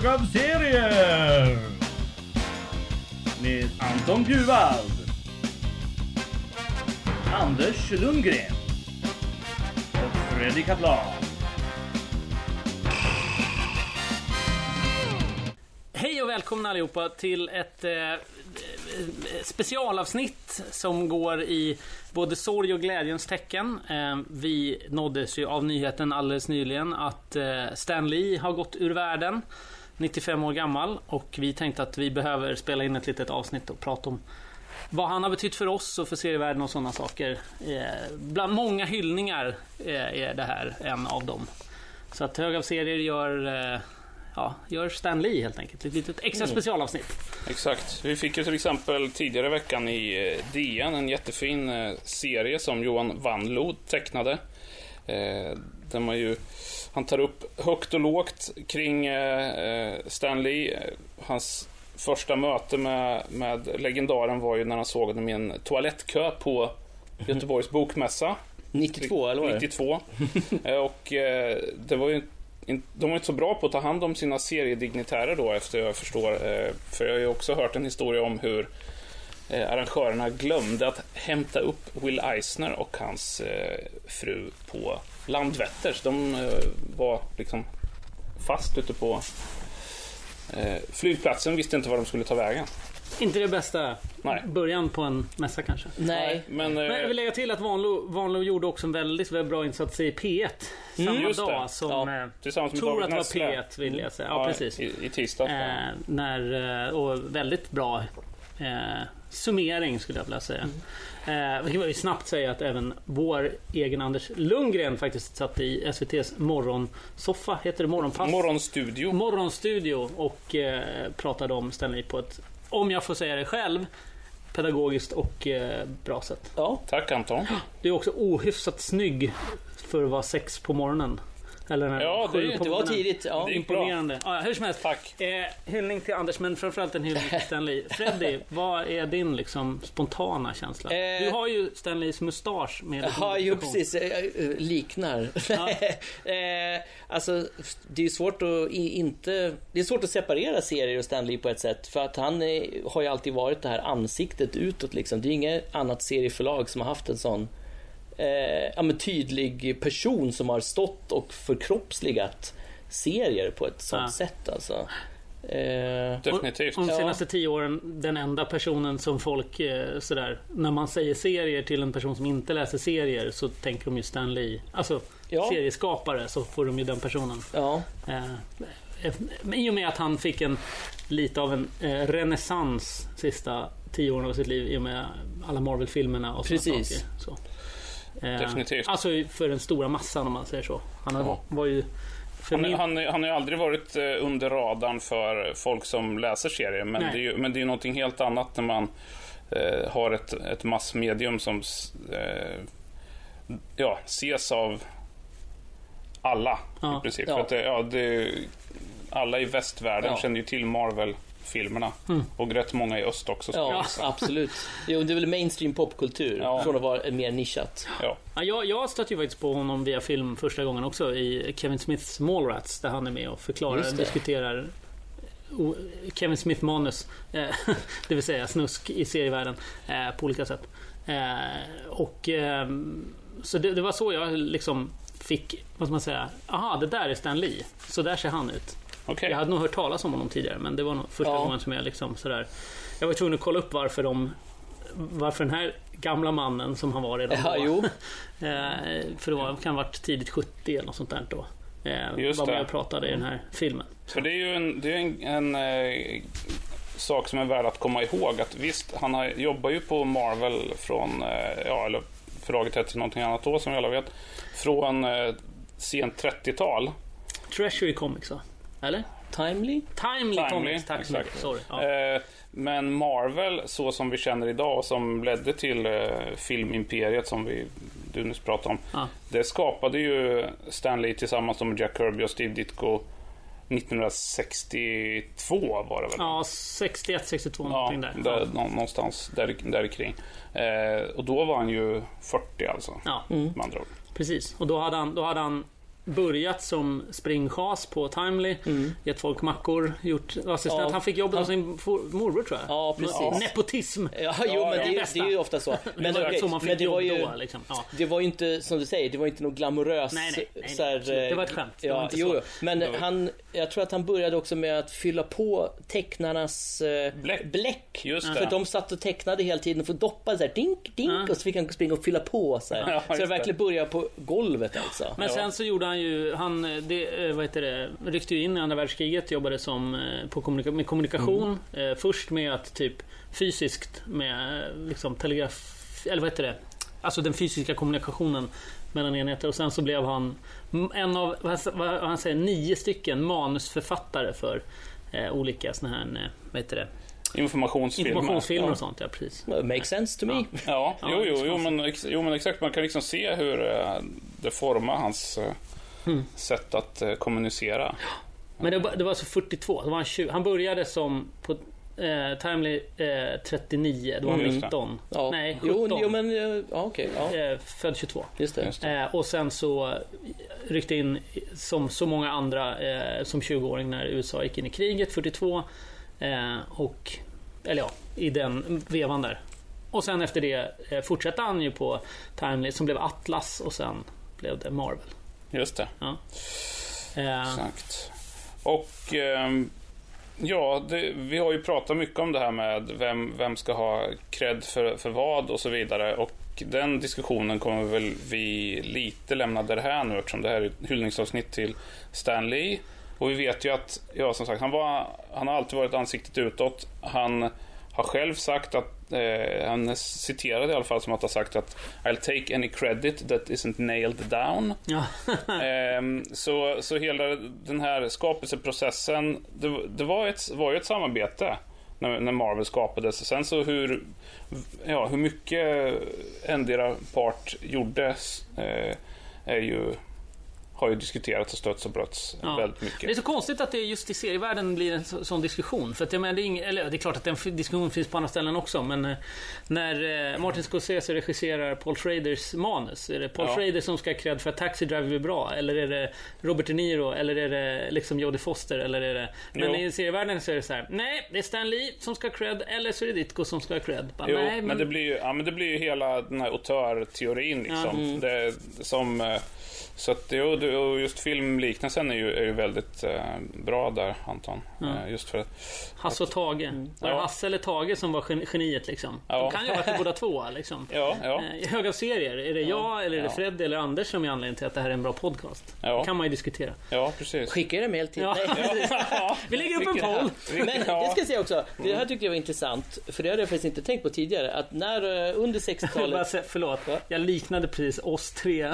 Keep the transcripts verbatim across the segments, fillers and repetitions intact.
Hög av serier med Anton Bjuvald, Anders Lundgren och Fredrik Kaplan. Hej och välkomna allihopa till ett eh, specialavsnitt som går i både sorg och glädjens tecken. Eh, vi nåddes ju av nyheten alldeles nyligen att eh, Stan Lee har gått ur världen, nittiofem år gammal, och vi tänkte att vi behöver spela in ett litet avsnitt och prata om vad han har betytt för oss och för serievärlden och sådana saker. Eh, bland många hyllningar eh, är det här en av dem. Så att Hög av serier gör... Eh, Ja, gör Stan Lee helt enkelt. Ett litet extra specialavsnitt. Exakt. Vi fick ju till exempel tidigare i veckan i D N en jättefin serie som Johan Wanlo tecknade. Eh, där man ju, han tar upp högt och lågt kring eh, Stan Lee. Hans första möte med, med legendaren var ju när han såg honom i en toalettkö på Göteborgs bokmässa. nittiotvå, eller vad? nittiotvå. Och eh, det var ju de var inte så bra på att ta hand om sina seriedignitärer då, efter jag förstår. För jag har ju också hört en historia om hur arrangörerna glömde att hämta upp Will Eisner och hans fru på Landvetter. Så de var liksom fast ute på flygplatsen, visste inte var de skulle ta vägen. Inte det bästa Nej. början på en mässa kanske. Nej, men, men jag vill lägga till att Vanlo, Vanlo gjorde också en väldigt, väldigt bra insats i P ett samma mm, dag som ja, tillsammans med tror David att det var Nessle. P ett, vill jag säga. Ja, ja, precis. I, i tisdag. Eh, när, och väldigt bra eh, summering skulle jag vilja säga. Mm. Eh, vi kan ju snabbt säga att även vår egen Anders Lundgren faktiskt satt i S V T:s morgonsoffa, heter det morgonpass? Morgonstudio. Morgonstudio och eh, pratade om Stan Lee på ett, om jag får säga det själv, pedagogiskt och eh, bra sätt. Ja. Tack Anton. Det är också ohyfsat snygg för att vara sex på morgonen. Eller när ja, det, det var tidigt. Ja. Det är imponerande. Ja, hur som helst. Tack. Eh, hyllning till Anders, men framförallt en hyllning till Stan Lee. Freddy, vad är din liksom spontana känsla? Eh, du har ju Stan Lees mustasch med. Ja, ju precis. Jag liknar. Ja. eh, alltså, det är svårt att inte... Det är svårt att separera serier och Stan Lee på ett sätt. För att han är, har ju alltid varit det här ansiktet utåt liksom. Det är inget annat serieförlag som har haft en sån Eh, ja, men tydlig person som har stått och förkroppsligat serier på ett sånt ja. sätt alltså. Eh, Definitivt. Och, och de senaste ja. tio åren den enda personen som folk eh, sådär, när man säger serier till en person som inte läser serier så tänker de ju Stan Lee. Alltså ja. serieskapare, så får de ju den personen. Ja. Eh, men i och med att han fick en lite av en eh, renässans sista tio åren av sitt liv i och med alla Marvel-filmerna och sådana Precis. saker. Så. Definitivt. Alltså för den stora massan, om man säger så. Han har, var ju han, min... han, han har ju aldrig varit under radarn för folk som läser serier, men det, är ju, men det är ju någonting helt annat när man eh, har ett, ett massmedium som eh, ja, ses av alla ja. i princip. Ja. För att det, ja, det, alla i västvärlden ja. känner ju till Marvel filmerna. Mm. Och rätt många i öst också. Ja, absolut. Jo, det är väl mainstream popkultur ja. från att vara mer nischat. Ja. Ja, jag, jag stötte ju faktiskt på honom via film första gången också i Kevin Smiths Mallrats, där han är med och förklarar och diskuterar Kevin Smith manus, eh, det vill säga snusk i serievärlden eh, på olika sätt. Eh, och eh, så det, det var så jag liksom fick, vad ska man säga, aha, det där är Stan Lee. Så där ser han ut. Okay. Jag hade nog hört talas om honom tidigare, men det var nog första ja. gången som jag liksom sådär. Jag var tvungen att kolla upp varför de varför den här gamla mannen som han var redan ja, då. Jo. eh, för det var, kan ha varit tidigt sjuttio eller något sånt där då. Eh, Just vad det. jag pratade i den här filmen. För det är ju en, det är en, en eh, sak som är värd att komma ihåg, att visst, han har, jobbar ju på Marvel från eh, ja, eller förlaget heter till någonting annat då som vi alla vet, från eh, sent trettiotal. Treasury Comics, va? Eller? Timely? Timely, Timely Comics, tack så mycket. Sorry. Ja. Eh, men Marvel, så som vi känner idag, som ledde till eh, filmimperiet som vi du nyss pratade om, ja. det skapade ju Stan Lee tillsammans med Jack Kirby och Steve Ditko nittonhundrasextiotvå var det väl? Ja, sextioett sextiotvå ja, någonting där. där ja. Någonstans där, där kring. Eh, och då var han ju fyrtio alltså. Ja. Mm. Med andra ord. Precis. Och då hade han, då hade han börjat som springchas på Timely, mm. gett folk mackor, gjort assistent. Ja. Han fick jobb av sin morbror, tror jag. Ja, precis. Ja. Nepotism. Ja, jo, men det, det, det är ju ofta så. Men, det, okay, så man fick men det var ju då, liksom. Ja. Det var ju inte, som du säger, det var inte något glamoröst. Nej, nej, nej, så här, det var ett skämt. Det ja, var inte jo, så. Men han, jag tror att han började också med att fylla på tecknarnas eh, bläck. bläck. Just för det. de satt och tecknade hela tiden och få doppa så här, dink, dink, ja. Och så fick han springa och fylla på så här. Ja, så det verkligen började på golvet alltså. Men ja. sen så gjorde han ju, han det, vad heter det, ryckte ju in i andra världskriget, jobbade som på kommunika- med kommunikation, mm. eh, först med att typ fysiskt med liksom telegraf, eller vad heter det, alltså den fysiska kommunikationen mellan enheter, och sen så blev han en av, vad han säger, nio stycken manusförfattare för eh, olika såna här, vad heter det, Informationsfilmer. Informationsfilmer och sånt, ja, precis. Makes sense to me. Ja, ja jo, jo, jo, men, jo, men exakt. Man kan liksom se hur uh, det formar hans uh, mm. sätt att uh, kommunicera. Men det var, det var alltså fyrtiotvå. Det var han, tjugo, han började som på eh, Timely eh, trettionio. Då var han mm. nitton. Ja. Nej, sjutton. Jo, jo men ja, okej. Okay, ja. eh, född tjugotvå. Just det. Just det. Eh, och sen så ryckte in som så många andra eh, som tjugoåring när U S A gick in i kriget fyrtiotvå. Eh, och eller ja, i den vevan där. Och sen efter det eh, fortsatte han ju på Timely, som blev Atlas, och sen blev det Marvel. Just det. Ja. Eh. Exakt. Och eh, ja, det, vi har ju pratat mycket om det här med vem, vem ska ha cred för, för vad och så vidare. Och den diskussionen kommer väl vi lite lämna där här nu, eftersom det här är ett hyllningsavsnitt till Stan Lee. Och vi vet ju att, ja, som sagt, han, var, han har alltid varit ansiktet utåt. Han har själv sagt att, eh, han är citerad i alla fall som att ha sagt att I'll take any credit that isn't nailed down. Ja. eh, så, så hela den här skapelseprocessen, det, det var, ett, var ju ett samarbete när, när Marvel skapades. Sen så hur, ja, hur mycket endera part gjorde eh, är ju... har ju diskuterats och stötts och brötts ja. väldigt mycket. Det är så konstigt att det just i serievärlden blir en så, sån diskussion. För att det, men det, är ing, eller, det är klart att den diskussionen finns på andra ställen också. Men eh, när eh, Martin Scorsese regisserar Paul Schraders manus, är det Paul ja. Schrader som ska ha cred för att Taxi Driver blir bra? Eller är det Robert De Niro? Eller är det liksom Jodie Foster? Eller är det... Men jo. I serievärlden så är det så här: nej, det är Stan Lee som ska ha cred, eller så är det Ditko som ska ha cred. Bara, jo, nej, men... men det blir ju, ja, men det blir ju hela den här auteur-teorin liksom. Ja. Mm. Det, som... Eh, Så att det, och just filmliknelsen är ju, är ju väldigt eh, bra där, Anton. Ja. Eh, just för att, Hasse och Tage. Mm. Var det Hasse eller Tage som var geniet liksom? Ja. De kan ju ha varit båda två liksom. Ja, ja. Eh, höga serier. Är det jag ja. eller är det Fred eller Anders som är anledningen till att det här är en bra podcast? Ja. Det kan man ju diskutera. Ja, precis. Skicka er mail till. Ja. Ja. Vi lägger upp en poll. Men det ska jag säga också. Det här tyckte jag var intressant. För det hade jag faktiskt inte tänkt på tidigare. Att när under sextiotalet... Förlåt. Jag liknade precis oss tre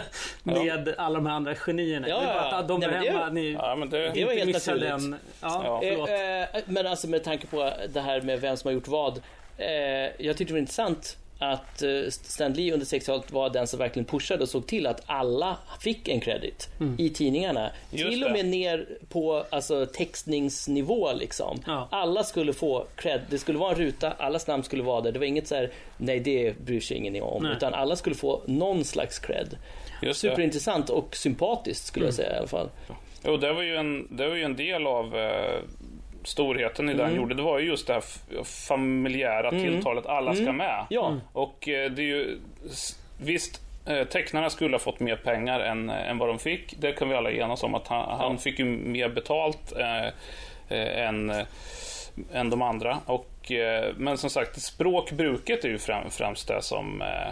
med alla de här andra genierna. Ja, det är bara att de nej, är hemma, ni ja, men det, det var helt naturligt. Den. Ja, ja. Eh, men alltså med tanke på det här med vem som har gjort vad. Eh, jag tyckte det var intressant att uh, Stan Lee under sextiotalet var den som verkligen pushade och såg till att alla fick en credit mm. i tidningarna. Just till och med det. Ner på alltså, textningsnivå liksom. Ja. Alla skulle få cred. Det skulle vara en ruta, allas namn skulle vara där. Det var inget så här, nej det bryr sig ingen om. Nej. Utan alla skulle få någon slags cred. Just superintressant och sympatiskt skulle mm. jag säga i alla fall. Jo, det var ju en, det var ju en del av eh, storheten i den mm. gjorde. Det var ju just det här familjära mm. tilltalet. Alla ska med. Ja. Och eh, det är ju visst, eh, tecknarna skulle ha fått mer pengar än, än vad de fick. Det kan vi alla enas om att han, han fick ju mer betalt eh, eh, än, eh, än de andra. Och, eh, men som sagt, språkbruket är ju främ, främst det som eh,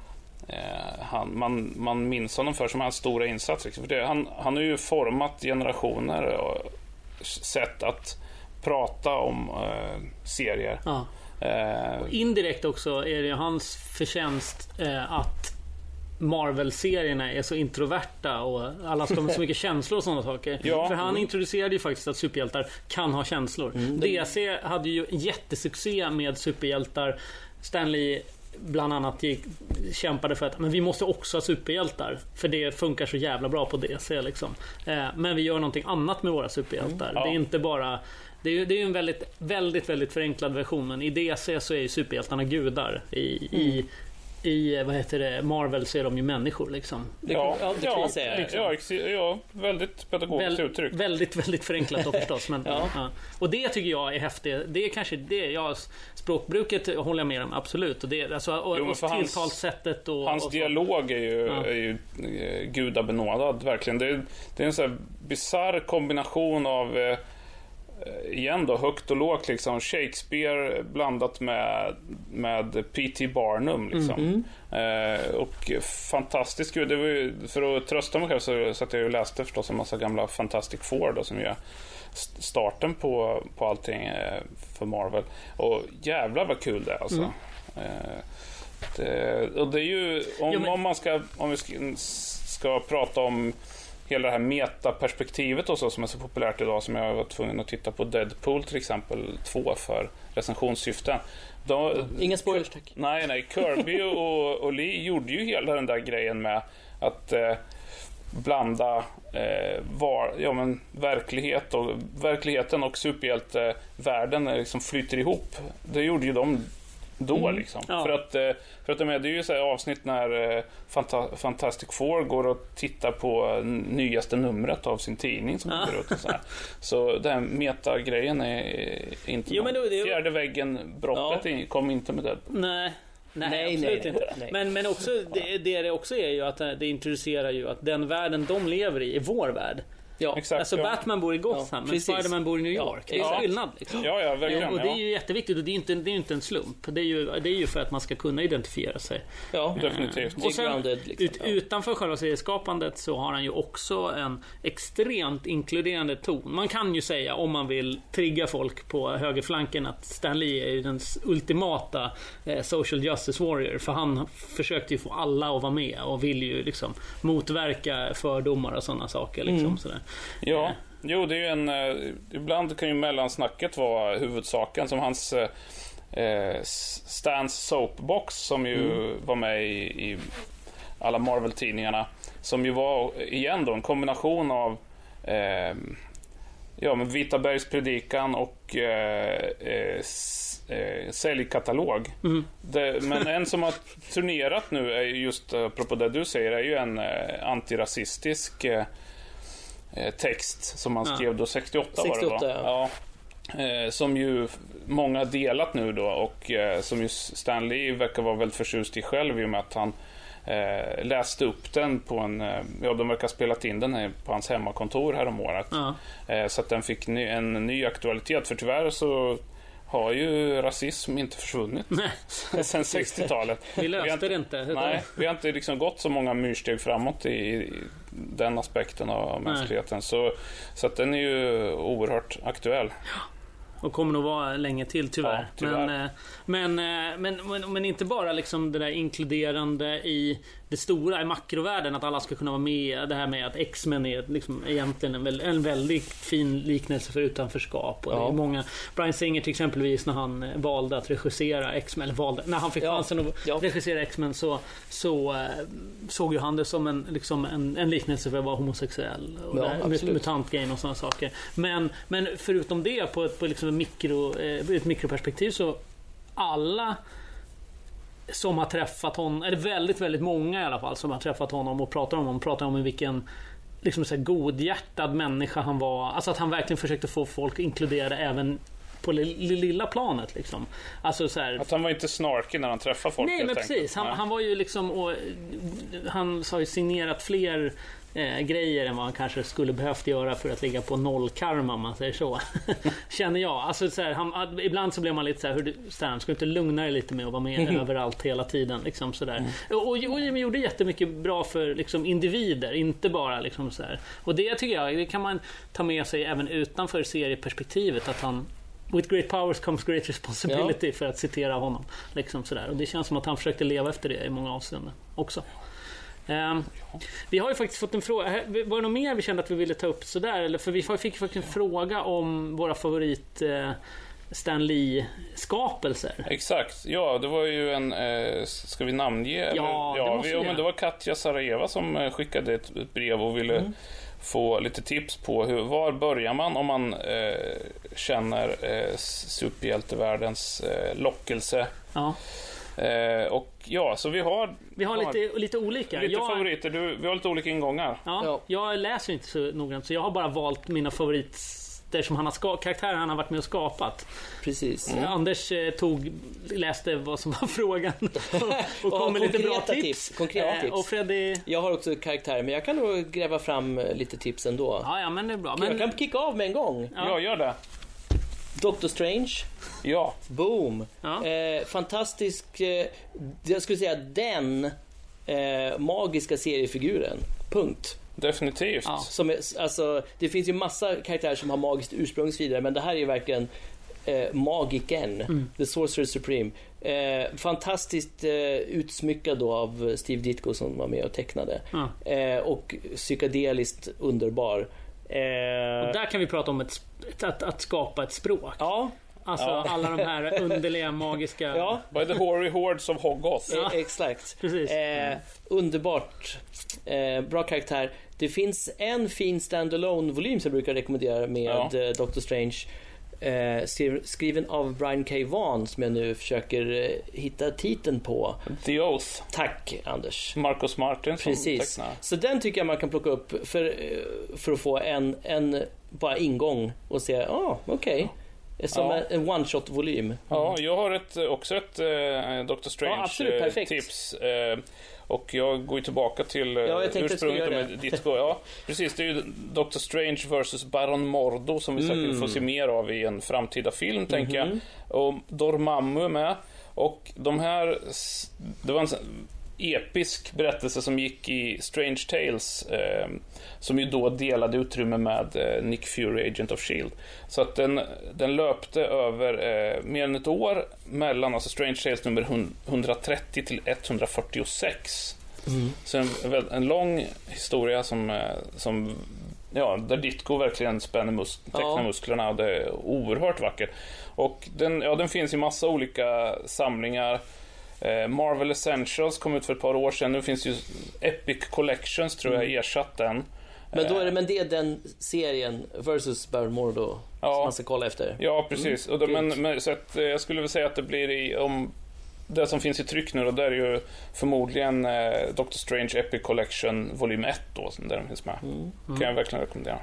Eh, han, man, man minns honom för som hans stora insats liksom. För det, han, han har ju format generationer och sätt att prata om eh, serier. Ja. eh, och indirekt också är det hans förtjänst eh, att Marvel-serierna är så introverta och alla ska ha så mycket känslor och sådana saker. Ja. För han mm. introducerade ju faktiskt att superhjältar kan ha känslor. Mm. D C hade ju jättesuccé med superhjältar. Stan Lee bland annat gick, kämpade för att men vi måste också ha superhjältar, för det funkar så jävla bra på D C liksom. eh, men vi gör någonting annat med våra superhjältar. Mm, ja. Det är inte bara det är, det är en väldigt, väldigt, väldigt förenklad version, men i D C så är ju superhjältarna gudar i, mm. i i vad heter det, Marvel så är de ju människor liksom. Det, Ja, ja, det kan ja, man säga. liksom. Ja, ex- ja, väldigt pedagogiskt Väl, uttryck. väldigt, väldigt förenklat då förstås. Men, Ja. ja. Och det tycker jag är häftigt. Det är kanske det, ja, språkbruket håller jag med om, absolut. Och, det, alltså, och, Jo, men och för hans- tilltalssättet och... Hans och så. dialog är ju, Ja. är ju eh, gudabenådad, verkligen. Det är, det är en sån här bizarr kombination av eh, igen då, högt och lågt liksom. Shakespeare blandat med, med P T Barnum liksom. Mm. Eh, och fantastiskt. Det var ju, för att trösta mig själv så, så att jag läste förstås en massa gamla Fantastic Four då, som är starten på, på allting eh, för Marvel. Och jävlar vad kul det är alltså. Mm. Eh, det, och det är ju om, Ja, men... om man ska om vi ska, ska prata om hela det här metaperspektivet och så som är så populärt idag, som jag var tvungen att titta på Deadpool till exempel två för recensionssyften. Då, Inga spoilers, tack. Nej, nej. Kirby och, och Lee gjorde ju hela den där grejen med att eh, blanda eh, var, ja, men verklighet och, verkligheten och superhjältevärlden liksom flyter ihop. Det gjorde ju de då Mm. liksom. Ja. För att, eh, för att de är, det är ju så här avsnitt när eh, Fanta- Fantastic Four går och tittar på nyaste numret av sin tidning som Ja. går ut och så här. Så den här metagrejen är inte Jo, men någon- då- det- fjärde väggen brottet Ja. kom inte med det. Nej. Nej, Nej, absolut nej, inte. nej. Men, men också, det, det det också är ju att det introducerar ju att den världen de lever i är vår värld. Ja, Exakt. Alltså ja. Batman bor i Gotham, Ja, men precis. Spiderman bor i New Ja, York. Det är exakt. skillnad liksom. Ja, ja, verkligen. Och det är ja. ju jätteviktigt och det är ju inte, det är ju inte en slump. Det är, ju, det är ju för att man ska kunna identifiera sig. ja. Definitivt. Det är Och sen, grounded, liksom. ut, Ja. Utanför själva serieskapandet så har han ju också en extremt inkluderande ton. Man kan ju säga, om man vill trigga folk på högerflanken, att Stan Lee är ju den ultimata eh, social justice warrior. För han försökte ju få alla att vara med och vill ju liksom motverka fördomar och sådana saker. Liksom, Mm. sådär. Ja, jo, det är ju en... Eh, ibland kan ju mellansnacket vara huvudsaken, som hans eh, Stans Soapbox, som ju Mm. var med i, i alla Marvel-tidningarna, som ju var, igen då, en kombination av eh, ja, men Vita Bergs predikan och eh, eh, s- eh, säljkatalog. Mm. Det, men en som har turnerat nu är just, apropå det du säger, är ju en eh, antirasistisk eh, text som han Ja. skrev då sextioåtta, var det sextioåtta, va? Ja. Eh, som ju många delat nu då, och eh, som ju Stan Lee verkar vara väldigt förtjust i själv, i och med att han eh, läste upp den på en, eh, ja, de verkar ha spelat in den här på hans hemmakontor här om året. Ja. Eh, så att den fick ny, en ny aktualitet, för tyvärr så har ju rasism inte försvunnit Nej, sen sextiotalet. vi Vi löste har inte- det inte. Nej, vi har inte liksom gått så många myrsteg framåt i, i den aspekten av mänskligheten. Så, så att den är ju oerhört aktuell. Och kommer nog vara länge till, tyvärr. Ja, tyvärr. Men, eh, men, eh, men, men, men inte bara liksom det där inkluderande i det stora, i makrovärlden, att alla ska kunna vara med. Det här med att X-Men är liksom egentligen en, väl, en väldigt fin liknelse för utanförskap. Och Ja. det är många, Bryan Singer till exempelvis, när han eh, valde att regissera X-Men, eller valde, när han fick Ja. chansen att Ja. regissera X-Men, så, så eh, såg ju han det som en, liksom en, en liknelse för att vara homosexuell. Och Ja, det här, absolut. mutantgrejen och sådana saker. Men, men förutom det, på ett, på liksom ett, mikro, eh, ett mikroperspektiv, så alla som har träffat honom, eller väldigt, väldigt många i alla fall, som har träffat honom och pratar om honom, pratar om vilken liksom så här godhjärtad människa han var. Alltså att han verkligen försökte få folk inkluderade även på det lilla planet liksom. Alltså så här, Att han var inte snarkig när han träffade folk. nej, helt men enkelt. precis. Han, Nej. han var ju liksom, och, han har ju signerat fler eh, grejer än vad han kanske skulle behövt göra för att ligga på noll karma, om man säger så. Känner jag. Alltså, så här, han, ibland så blir man lite så här, hur du, Stan, ska du inte lugna dig lite med att vara med Mm. överallt hela tiden liksom, så där. Och, och, och de gjorde jättemycket bra för liksom, individer, inte bara liksom, så här. Och det tycker jag, det kan man ta med sig även utanför serieperspektivet, att han, with great powers comes great responsibility, för att citera honom liksom, så där. Och det känns som att han försökte leva efter det i många avseenden också. Um, vi har ju faktiskt fått en fråga. Var det något mer vi kände att vi ville ta upp sådär? Eller, för vi fick faktiskt en fråga om våra favorit uh, Stan Lee-skapelser. Exakt, ja, det var ju en, eh, ska vi namnge? eller? Ja, det ja, måste vi, vi ja, men göra. det var Katja Sarajeva som eh, skickade ett, ett brev och ville Mm. få lite tips på hur, var börjar man om man eh, känner eh, superhjältevärldens eh, lockelse. Ja. Eh, och ja, så vi har... Vi har lite, lite olika. Lite jag, favoriter. Du, vi har lite olika ingångar. Ja, Ja. Jag läser inte så noggrant, så jag har bara valt mina favoriter som han har ska- karaktärer han har varit med och skapat. Precis. Mm. Anders eh, tog, läste vad som var frågan och, och Och kom med lite bra konkreta tips. tips, konkreta Eh, tips. Och Freddy... Jag har också karaktärer, men jag kan nog gräva fram eh, lite tips ändå. Ja, ja, men det är bra. Jag Men, kan kicka av med en gång. Ja. Ja, gör det. Doctor Strange. Ja. Boom. Ja. Eh, fantastisk, eh, jag skulle säga den eh, magiska seriefiguren. Punkt. Definitivt. Ja. Som är, alltså, det finns ju massa karaktärer som har magiskt ursprung och så vidare, men det här är ju verkligen eh, magiken, Mm. The Sorcerer Supreme. Eh, fantastiskt eh, utsmyckad då av Steve Ditko som var med och tecknade. Ja. Eh, och psykedeliskt underbar. Eh, Och där kan vi prata om ett, ett, att, att skapa ett språk. ja, Alltså Ja. alla de här underliga, magiska... ja. By the hoary hordes of Hoggoth. Ja. Eh, exakt. Precis. Eh, underbart. Eh, bra karaktär. Det finns en fin standalone-volym som jag brukar rekommendera med Ja. eh, Doctor Strange. Eh, skri- skriven av Brian K. Vaughan som jag nu försöker eh, hitta titeln på. The Oath. Tack, Anders. Marcus Martin som Precis. tecknar. Så den tycker jag man kan plocka upp för, eh, för att få en, en bara ingång och se, ja, ah, okej. Som Ja. en, en one-shot-volym. Ja, jag har ett, också ett eh, Doctor Strange Ja, absolut, eh, perfekt. tips. Eh, och jag går ju tillbaka till eh, Ja, jag tänkte att du skulle ursprunget göra med Ditko. Ja, precis. Det är ju Doctor Strange versus Baron Mordo som vi säkert Mm. får se mer av i en framtida film, tänker Mhm. jag. Och Dormammu är med. Och de här... s- Det var en sån episk berättelse som gick i Strange Tales, eh, som ju då delade utrymme med eh, Nick Fury, Agent of Shield. Så att den, den löpte över eh, mer än ett år mellan alltså Strange Tales nummer hundratrettio till etthundrafyrtiosex. Mm. Så en, väl- en lång historia som, eh, som ja, där Ditko verkligen spänner mus- tecknar Ja. musklerna, och det är oerhört vackert. Och den, ja, den finns i massa olika samlingar. Eh, Marvel Essentials kom ut för ett par år sedan. Nu finns ju Epic Collections, tror jag, ersatt den. Men, då är det, men det är den serien versus Baron Mordo Ja. som man ska kolla efter. Ja, precis. Och då, men, grymt. men, så att, eh, jag skulle väl säga att det blir i... Om, det som finns i tryck nu, och där är ju förmodligen eh, Doctor Strange Epic Collection volym ett då, där den finns med. Mm. Kan jag verkligen rekommendera.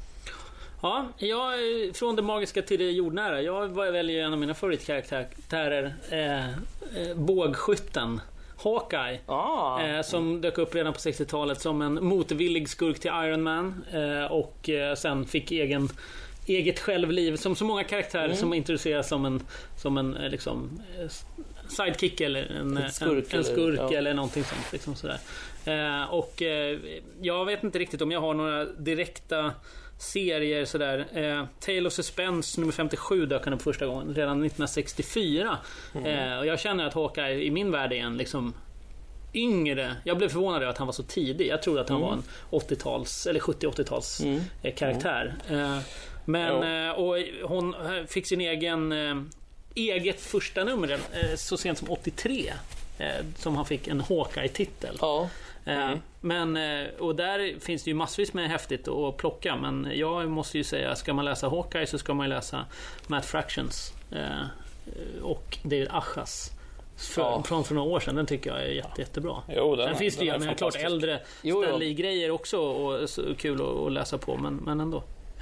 Ja, jag, från det magiska till det jordnära. Jag väljer en av mina favoritkaraktärer. Eh, eh, bågskytten. Hawkeye. Ah, Eh, som dök upp redan på sextiotalet som en motvillig skurk till Iron Man. Eh, och eh, sen fick egen, eget självliv. Som så många karaktärer Mm. som introduceras som en, som en eh, liksom, eh, sidekick eller en, Ett skurk en, en skurk eller- ja. eller någonting sånt. Liksom sådär. Eh, och eh, jag vet inte riktigt om jag har några direkta serier sådär. Eh, Tale of Suspense nummer femtiosju dök han upp första gången redan nittonhundrasextiofyra. Eh, och jag känner att Hawkeye i min värld är en liksom yngre. Jag blev förvånad över att han var så tidig. Jag trodde att han var en åttio-tals eller sjuttio-åttio-tals Mm. eh, karaktär. Eh, men Jo. eh, och hon fick sin egen eh, eget första nummer eh, så sent som åttiotre. Eh, som han fick en Hawkeye-titel. ja. Eh, Men, eh, och där finns det ju massvis med häftigt att plocka. Men jag måste ju säga, ska man läsa Hawkeye så ska man ju läsa Matt Fractions eh, och David Achas för, Ja. från för några år sedan. Den tycker jag är jätte, jättebra. Jo, den, Sen finns det den ju är men klart fantastisk. äldre Jo, jo. Stan Lee-grejer också och så kul att, att läsa på, men, men ändå.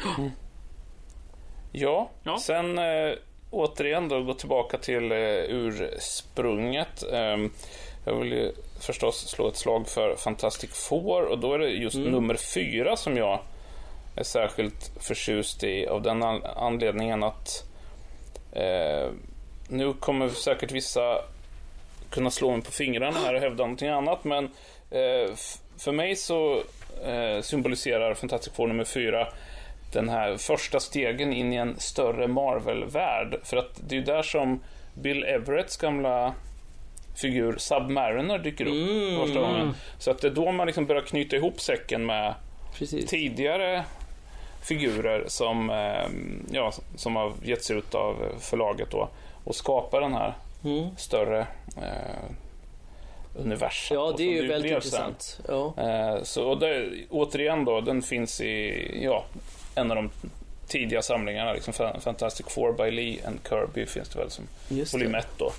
Ja, Ja. sen eh, återigen då gå tillbaka till eh, ursprunget. Eh, jag vill ju förstås slå ett slag för Fantastic Four, och då är det just Mm. nummer fyra som jag är särskilt förtjust i, av den an- anledningen att eh, nu kommer säkert vissa kunna slå mig på fingrarna här och hävda någonting annat, men eh, f- för mig så eh, symboliserar Fantastic Four nummer fyra den här första stegen in i en större Marvel-värld. För att det är där som Bill Everetts gamla figur Submariner dyker upp Mm. första gången. Så att det är då man liksom börjar knyta ihop säcken med Precis. tidigare figurer som, eh, ja, som har getts ut av förlaget då, och skapar den här Mm. större eh, universum. Ja, då, det är som ju väldigt blev sen. intressant. Ja. Eh, så och det, återigen då, den finns i ja, en av de tidiga samlingarna, liksom Fantastic Four by Lee and Kirby finns det väl som Just volym det. ett då.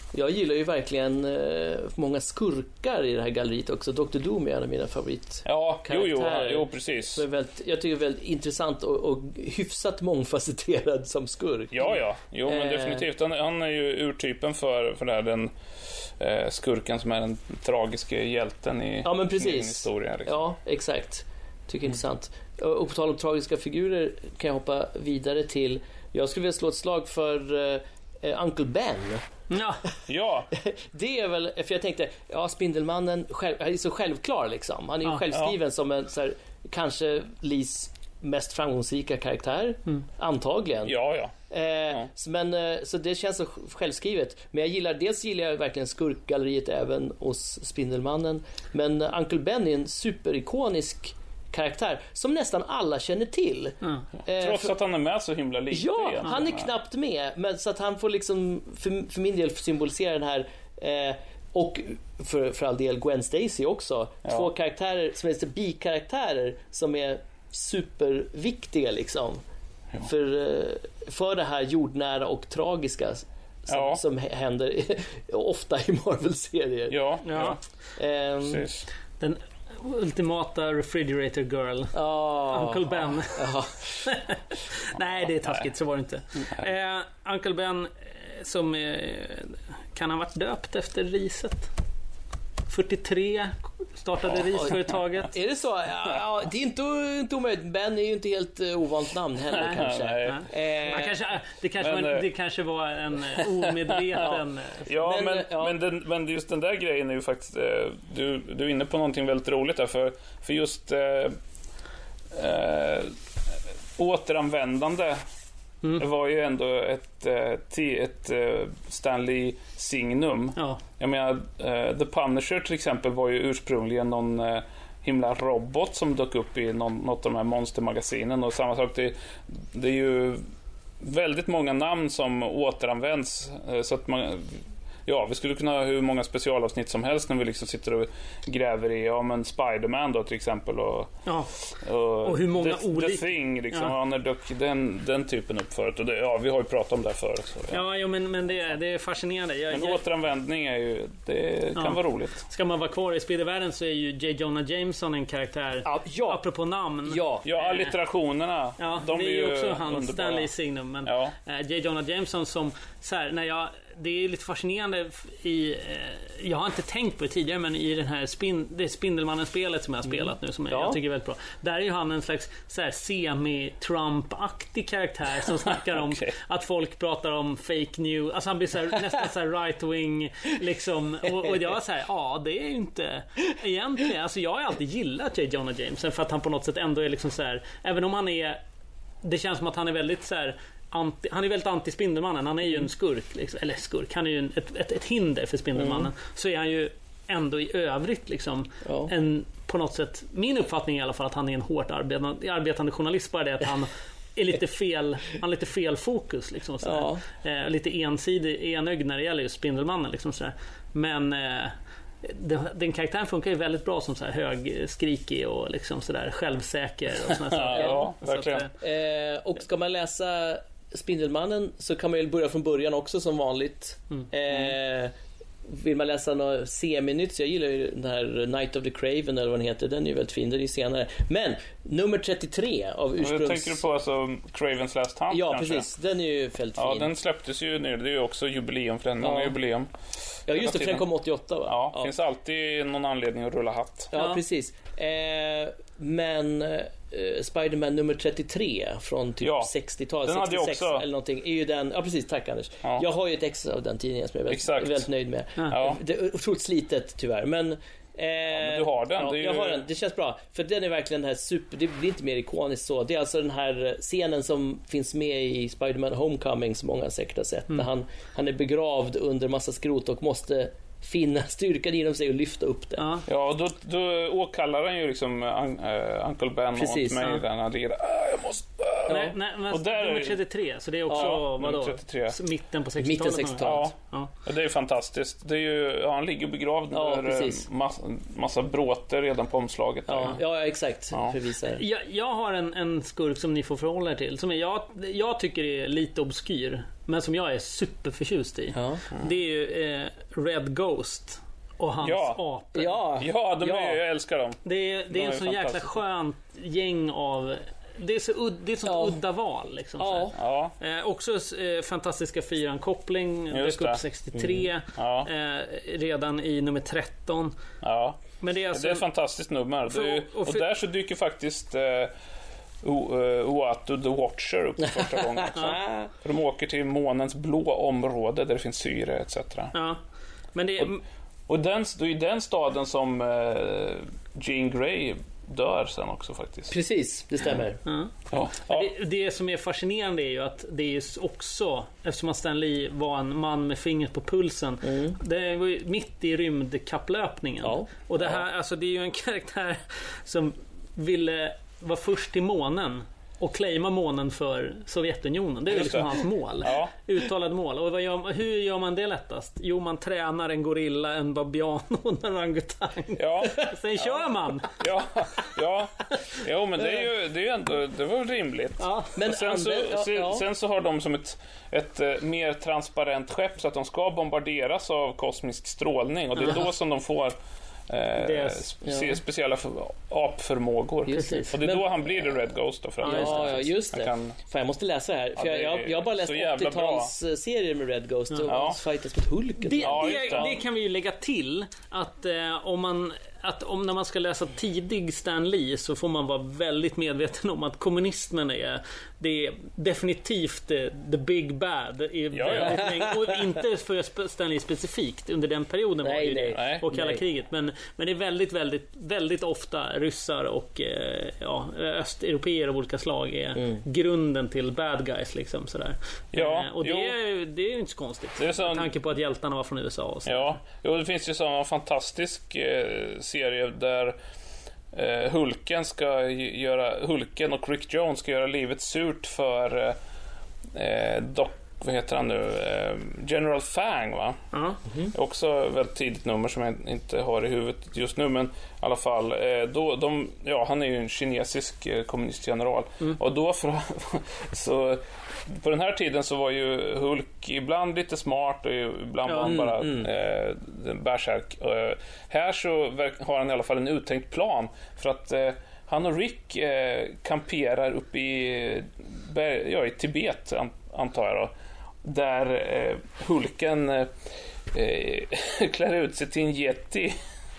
Jag gillar ju verkligen eh, många skurkar i det här galleriet också. doktor Doom är en av mina favorit. Ja, jo, jo, jo, precis. Så är väldigt, jag tycker det är väldigt intressant och, och hyfsat mångfacetterad som skurk. Ja, ja. Jo, men Eh. definitivt. Han, han är ju urtypen för, för det här, den eh, skurken som är den tragiska hjälten i Ja, men sin precis. historia. Liksom. Ja, exakt. Tycker mm. intressant. Och på tal om tragiska figurer kan jag hoppa vidare till... Jag skulle vilja slå ett slag för uh, Uncle Ben. Ja. Ja. Det är väl... För jag tänkte, ja, Spindelmannen själv, han är så självklar liksom. Han är ju Ja. självskriven ja. som en så här, kanske Lees mest framgångsrika karaktär. Mm. Antagligen. Ja, ja. Eh, ja. Så, men, eh, så det känns så självskrivet. Men jag gillar, dels gillar jag verkligen skurkgalleriet även hos Spindelmannen. Men uh, Uncle Ben är en superikonisk karaktär som nästan alla känner till. Mm. Eh, Trots för, att han är med så himla lite. Ja, egentligen. han är knappt med. Men, så att han får liksom för, för min del symbolisera den här eh, och för, för all del Gwen Stacy också. Ja. Två karaktärer som är bikaraktärer som är superviktiga liksom. Ja. För, för det här jordnära och tragiska som, ja. som händer ofta i Marvel-serier. Ja, ja. ja. Um, precis. Den ultimata refrigerator girl. Oh, Uncle Ben. Oh. Nej, det är taskigt, så var det inte. Eh, Uncle Ben som eh, kan ha varit döpt efter riset. fyrtiotre startade risföretaget. Är det så? Ja, ja, det är inte, inte omöjligt. Ben är ju inte helt uh, ovant namn heller nej, kanske. Nej. Eh, Man kanske det, kanske men, var en, det kanske var en omedveten... ja, men, men, ja. men, den, men just den där grejen är ju faktiskt... Du, du är inne på någonting väldigt roligt där. För, för just äh, äh, återanvändande mm. var ju ändå ett, ett, ett Stanley signum. Ja. Jag menar, uh, The Punisher till exempel var ju ursprungligen någon uh, himla robot som dök upp i någon, något av de här monstermagasinen. Och samma sak, det, det är ju väldigt många namn som återanvänds. Uh, så att man... Ja, vi skulle kunna ha hur många specialavsnitt som helst när vi liksom sitter och gräver i, ja men Spider-Man då till exempel och, ja. och, och hur många The, olika... The Thing liksom, ja. han är dök den, den typen upp förut och det, ja, vi har ju pratat om det förut. Så, ja, ja jo, men, men det, är, det är fascinerande. Jag, men jag... återanvändning är ju, det kan ja. vara roligt. Ska man vara kvar i Spider-världen så är ju J. Jonah Jameson en karaktär, ja, ja. apropå namn. Ja, ja allitterationerna. Ja, de det är ju också hans underbara. Stanley signum. Men ja. J. Jonah Jameson som så här, när jag det är lite fascinerande i, eh, jag har inte tänkt på det tidigare, men i den här spin, det Spindelmannen-spelet som jag har spelat mm. nu, som jag, ja. jag tycker är väldigt bra. Där är ju han en slags så här semi-Trump-aktig karaktär som snackar om okay. att folk pratar om fake news. Alltså han blir så här, nästan så här right-wing liksom. Och, och jag var så här, ja det är ju inte egentligen. Alltså jag har alltid gillat J. Jonah Jameson för att han på något sätt ändå är liksom så här, även om han är, det känns som att han är väldigt så här Anti, han är väldigt anti-Spindelmannen. Han är ju en skurk liksom. Eller skurk, han är ju en, ett, ett, ett hinder för Spindelmannen. Mm. Så är han ju ändå i övrigt liksom ja. en, på något sätt, min uppfattning i alla fall, att han är en hårt arbetande, arbetande journalist. Bara det att han är lite fel, han har lite fel fokus liksom, ja. eh, lite ensidig, enögd när det gäller just Spindelmannen liksom, sådär. Men eh, den, den karaktären funkar ju väldigt bra som så här högskrikig och liksom sådär självsäker och såna saker. Ja, verkligen. Så att, eh, och ska man läsa Spindelmannen så kan man ju börja från början också som vanligt. Mm. Eh, vill man läsa något semi-nytt, så jag gillar ju den här Night of the Craven eller vad den heter, den är ju väldigt fin, den är ju senare. Men nummer trettiotre av ursprungs... Jag tänker du på alltså Cravens Last Hunt? Ja, kanske? Precis, den är ju väldigt fin. Ja, den släpptes ju nu, det är ju också jubileum för den, många ja. jubileum. Ja, just det, för den kom åttioåtta va? Ja, ja. finns alltid någon anledning att rulla hatt. Ja, ja. precis. Eh, men eh, Spider-Man nummer trettiotre från typ ja, sextiotalet, sextiosex också... eller någonting, är ju den, ja precis, tack Anders. Ja. Jag har ju ett ex av den tidningen som jag är väldigt, väldigt nöjd med. Ja. Det är otroligt slitet tyvärr, men Eh, ja, men du har den. Ja, det är ju... jag har den. Det känns bra. För den är verkligen den här super... Det blir inte mer ikoniskt så. Det är alltså den här scenen som finns med i Spider-Man Homecoming som många säkert har sett. Mm. Där han, han är begravd under massa skrot och måste finna styrkan inom sig och lyfta upp det. Ja, ja då, då åkallar han ju liksom uh, Uncle Ben precis, åt mig. Ja. Där han ligger, jag måste... Uh. Nej, nej, men och där nummer trettiotre, så det är också ja, vadå? trettiotre. Mitten på sextiotalet. Mitten sextiotalet. Ja. ja, det är fantastiskt. Det är ju, ja, han ligger begravd ja, med massa, massa bråter redan på omslaget. Ja, ja exakt. Ja. Jag, jag har en, en skurk som ni får förhålla er till, som är, jag, jag tycker är lite obskyr. men som jag är superförtjust i. Ja. Det är ju eh, Red Ghost och hans Ja. apor. Ja, Ja, de ja. Är, jag älskar dem. Det är, det De är är en så jäkla fantastiska. skönt gäng av... Det är så udd, det är ett sånt Ja. udda val liksom. Ja. Ja, Så här. Eh, också eh, fantastiska fyran-koppling. Just Dök upp det. sextiotre. ja, Eh, redan i nummer tretton. ja. Men det är alltså... Det är ett fantastiskt nummer. För- Det är, och för- och där så dyker faktiskt eh, O- eh, Uatu the Watcher upp för första gången också. Ah. För de åker till månens blå område där det finns syre et cetera. Ja. Men det är... Och den, det är i den staden som eh, Jean Grey dör sen också faktiskt. Precis, det stämmer. Ja. Ja. Ja. Det, det som är fascinerande är ju att det är ju också, eftersom att Stan Lee var en man med fingret på pulsen, Mm. det var ju mitt i rymdkapplöpningen. Ja. Och det här, alltså det är ju en karaktär som ville vara först till månen och claima månen för Sovjetunionen. Det är ju Just liksom det. hans mål. Ja. Uttalad mål. Och vad gör, hur gör man det lättast? Jo, man tränar en gorilla, en babian och en orangutang. Ja, Sen kör man! ja, ja. Jo, men det är ju, det är ju ändå, det var väl rimligt. Ja. Men Och sen, så, Ander- ja, sen, ja. sen så har de som ett, ett eh, mer transparent skepp så att de ska bombarderas av kosmisk strålning och det är då som de får eh, Deras- spe, ja. speciella för, apförmågor. Just det. Och det är Men- då han blir The Red Ghost då, för att Ja, ja, just det. Han kan, Fan, jag måste läsa det här. För Ja, jag, det är jag, jag har bara läst så jävla bra. åttio-talsserier med Red Ghost och Ja. fightas mot Hulken. Det, Ja, det, just det. det kan vi ju lägga till att eh, om man att om när man ska läsa tidig Stan Lee så får man vara väldigt medveten om att kommunismen är det är definitivt the, the big bad i Ja, ja. väldigt länge. Och inte för Stan Lee specifikt under den perioden var Nej, ju nej. det Nej. och kalla Nej. kriget men, men det är väldigt väldigt väldigt ofta ryssar och eh, ja, östeuropeer av olika slag är Mm. grunden till bad guys liksom sådär. Ja, eh, och det jo. är, det är ju inte så konstigt Det är sån- med tanke på att hjältarna var från U S A och så. Ja, jo, det finns ju sån fantastisk eh, serie där eh, Hulken ska g- göra Hulken och Rick Jones ska göra livet surt för eh, Doc, vad heter han nu? Eh, General Fang, va? Ja. Också ett väldigt tidigt nummer som jag inte har i huvudet just nu, men i alla fall eh, då, de, ja, han är ju en kinesisk eh, kommunistgeneral och då för, så på den här tiden så var ju Hulk ibland lite smart och ibland Ja, var han mm, bara mm. eh, bärsärk. Eh, här så verk, har han i alla fall en uttänkt plan för att eh, han och Rick eh, kamperar uppe i, berg, ja, i Tibet an, antar jag då, där eh, Hulken eh, eh, klär ut sig till en yeti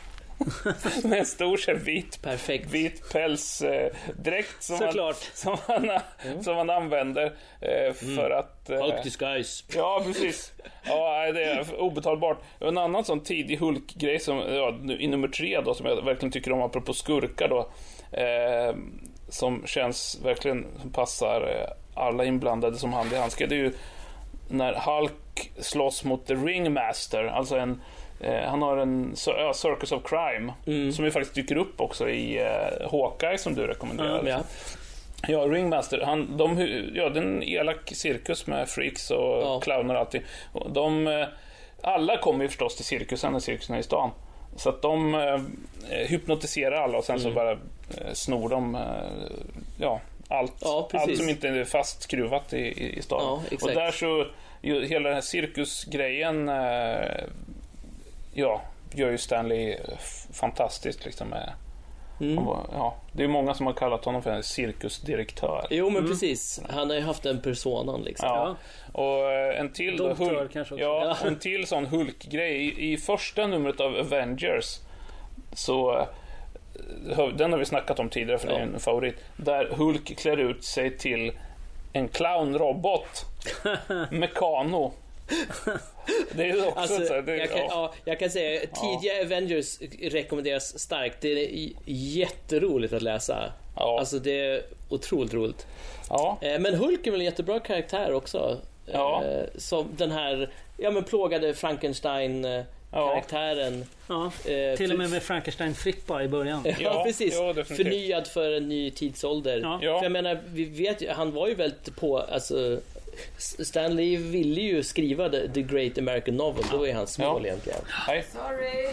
med en stor så här vit, Perfekt. vit pälsdräkt eh, dräkt som, han, Såklart. som, han, som han använder eh, för att... Eh, Hulk disguise. Ja, precis. Ja, nej, det är obetalbart. En annan sån tidig Hulk-grej som, ja, i nummer tre då, som jag verkligen tycker om apropå skurkar då, eh, som känns verkligen, som passar eh, alla inblandade som hand i handske. Det är ju när Hulk slåss mot The Ringmaster, alltså en eh, han har en uh, Circus of Crime Mm. som ju faktiskt dyker upp också i uh, Hawkeye som du rekommenderade. Ja. Ja, Ringmaster, han, de, ja, det är en elak cirkus med freaks och Ja. clowner och allting. Och de, eh, alla kommer ju förstås till cirkusen när cirkusen är i stan. Så att de eh, hypnotiserar alla och sen så bara eh, snor de eh, ja, allt, Ja, precis. allt som inte är fastskruvat i, i, i stan. Ja, exakt. Och där så, ju, hela den här cirkusgrejen eh, ja, gör ju Stanley f- fantastiskt liksom med. Mm. Han var, ja, det är många som har kallat honom för en cirkusdirektör. Jo, men precis. Han har ju haft den personan liksom. Ja. Och eh, en till då, Domptör Hulk, kanske också. ja, Ja. en till sån Hulk-grej. I, I första numret av Avengers så eh, den har vi snackat om tidigare för det är Ja. en favorit. Där Hulk klär ut sig till en clownrobot. Mekano. Det är också Alltså, så här, det, jag, kan, ja. ja, jag kan säga tidiga Avengers rekommenderas starkt. Det är jätteroligt att läsa. Ja. Alltså det är otroligt roligt. Ja. Eh, Men Hulk är väl en jättebra karaktär också. Ja. Eh, Som den här ja, men plågade Frankenstein-karaktären. Ja. Eh, Till och med för- med Frankenstein-Frippa i början. Ja, Ja, precis. ja, definitivt. Förnyad för en ny tidsålder. Ja. Ja. För jag menar, vi vet ju, han var ju väldigt på, alltså Stan Lee ville ju skriva The, the Great American Novel, det var ju hans Ja. mål egentligen. Nej. Sorry.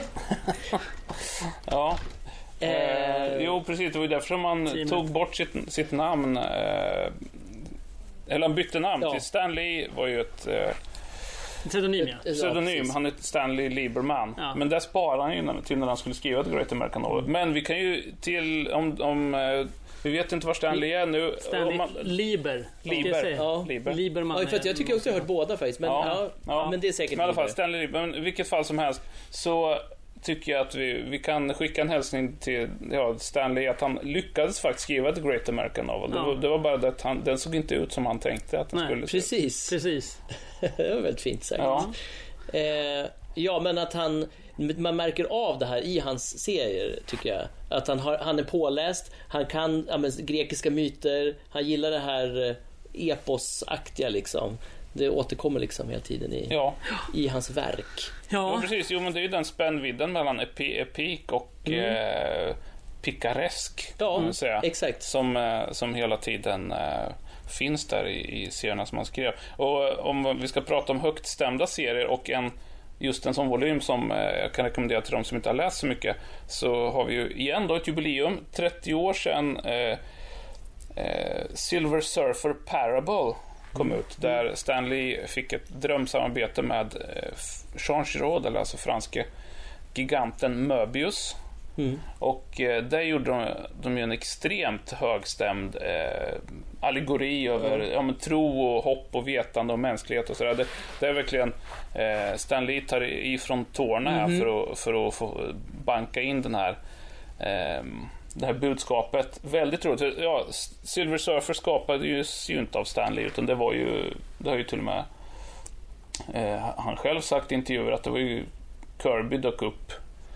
Ja. Eh, Eh, jo, precis. Det var ju därför man Teamet. tog bort sitt, sitt namn. Eh, eller han bytte namn Ja. till Stan Lee var ju ett eh, Pseudonym, ja. Ja, pseudonym. precis. Han heter Stanley Lieberman. Ja. Men det sparade han ju när- till när han skulle skriva The Great American Novel. Men vi kan ju till om, om eh, vi vet inte var Stanley är nu. Stanley Om man- Liber. ska jag Liber. säga. Ja. Liber. Lieberman. Ja, för att jag tycker också jag har hört båda faktiskt. Men, ja, ja. men det är säkert Men i alla fall, Lieber. Stanley Lieber. Men i vilket fall som helst så tycker jag att vi, vi kan skicka en hälsning till ja, Stanley att han lyckades faktiskt skriva The Great American Novel. Ja. Det, var, det var bara det att han, den såg inte ut som han tänkte att den Nej, skulle se ut. Precis. Precis. Det var väldigt fint sagt. Ja. Eh, ja, men att han... Man märker av det här i hans serier, tycker jag. Att han, har, han är påläst, han kan ja, men, grekiska myter, han gillar det här eh, eposaktiga liksom. Det återkommer liksom hela tiden i, Ja. i hans verk. Ja, Ja, precis. Jo, men det är ju den spännvidden mellan epi, epik och eh, pikaresk, Ja, kan man säga. exakt. Som, eh, som hela tiden eh, finns där i, i serierna som man skrev. Och om vi ska prata om högt stämda serier och en just en sån volym som eh, jag kan rekommendera till de som inte har läst så mycket, så har vi ju igen då ett jubileum. trettio år sedan eh, eh, Silver Surfer Parable kom ut, där Stan Lee fick ett drömsamarbete med eh, Jean Giraud, eller alltså franske giganten Möbius. Mm. Och eh, där gjorde de, de ju en extremt högstämd eh, allegori över Mm. ja, men tro och hopp och vetande och mänsklighet och sådär. Det, det är verkligen eh, Stan Lee tar ifrån tårna här Mhm. för, att, för att få banka in den här eh, det här budskapet. Väldigt roligt. Ja, Silver Surfer skapade ju, ju inte av Stan Lee, utan det var ju, det har ju till och med eh, han själv sagt i intervjuer att det var ju Kirby dök upp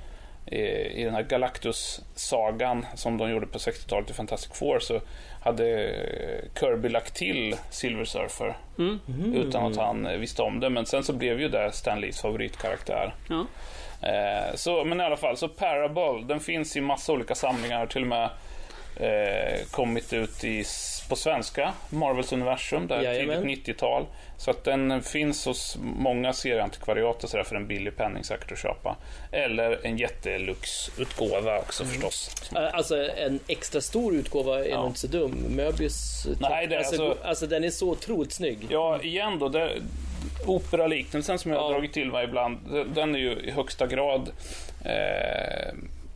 i den här Galactus-sagan som de gjorde på sextiotalet i Fantastic Four, så hade Kirby lagt till Silver Surfer Mm. utan att han visste om det, men sen så blev ju det Stan Lees favoritkaraktär. Ja. Eh, så, men i alla fall, så Parable, den finns i massa olika samlingar, till och med eh, kommit ut i, på svenska, Marvels universum, där Jajamän. tidigt nittiotal. Så att den finns hos många serieantikvariat och sådär för en billig penning säkert att köpa. Eller en jätteluxutgåva också förstås. Eh, Alltså en extra stor utgåva är Ja. nog inte så dum. Möbius... Nej, det är alltså, alltså- alltså den är så otroligt snygg. Ja, igen då, det, operaliknelsen som jag har Ja. dragit till mig ibland, den är ju i högsta grad eh,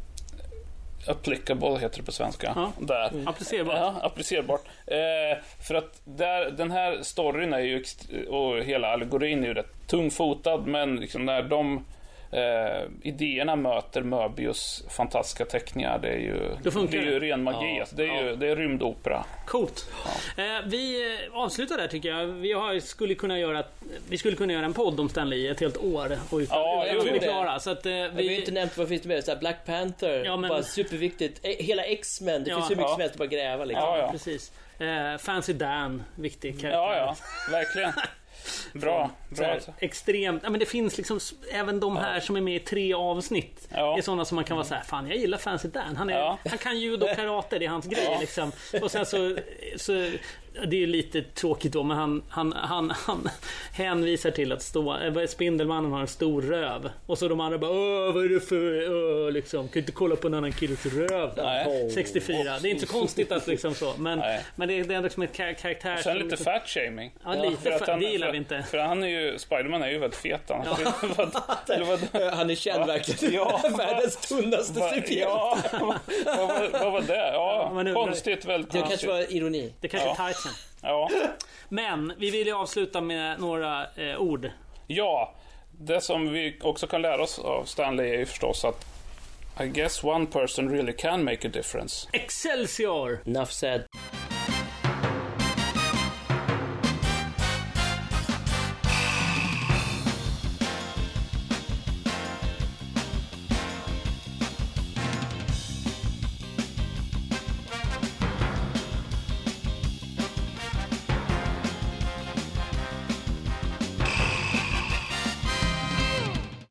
applicable, heter det på svenska. Ja. Där. Applicerbart. Ja, applicerbart. Eh, för att där, den här storyn är ju ext- och hela allegorin är ju rätt tungfotad, men liksom när de eh, idéerna möter Möbius fantastiska teckningar, det är ju, Då funkar det är ju det. ren magi. Ja. Alltså, det är ju det är rymdopera. Coolt. Eh, vi eh, avslutar där tycker jag. Vi har, skulle kunna göra vi skulle kunna göra en podd om Stan Lee ett helt år och utan, Ja, utan jo, att bli jo. klara. Så att, eh, Vi har vi, inte nämnt vad finns det mer. Så här Black Panther, Ja, men- bara superviktigt. Eh, Hela X-Men, det Ja. finns hur mycket Ja. som helst att bara gräva liksom. Ja, ja. Precis. Eh, Fancy Dan, viktig karaktär. Ja, ja, verkligen. Bra, Så bra. här, extremt, ja, men det finns liksom s- även de här som är med i tre avsnitt. Ja. är sådana som man kan vara så här: fan jag gillar Fancy Dan. Han, är, Ja. han kan judo och karate, det är hans grej liksom. Och sen så, så det är ju lite tråkigt då, men han, han, han, han hänvisar till att stå, äh, Spindelmannen har en stor röv. Och så de andra bara: åh vad är det för, åh, liksom, kan inte kolla på en annan killes röv. Nej. sextiofyra. Det är inte så konstigt att liksom så. Men, Nej. men det är det är ändå som ett kar- karaktär. Sen som- lite fat-shaming. Ja, lite. För att För, han- det gillar för- vi inte. För han är ju, Spiderman är ju väldigt fet. Han. Eller vad, Eh, Han är känd Va? verkligen. Ja. Världens tunnaste va, superhjälte. ja, vad, vad, vad var det? Ja, men undrar- konstigt, väldigt Det konstigt. kanske var ironi. Det kanske Ja. är tightsen. Ja. Men vi vill ju avsluta med några eh, ord. ja, det som vi också kan lära oss av Stanley är ju förstås att I guess one person really can make a difference. Excelsior! Enough said.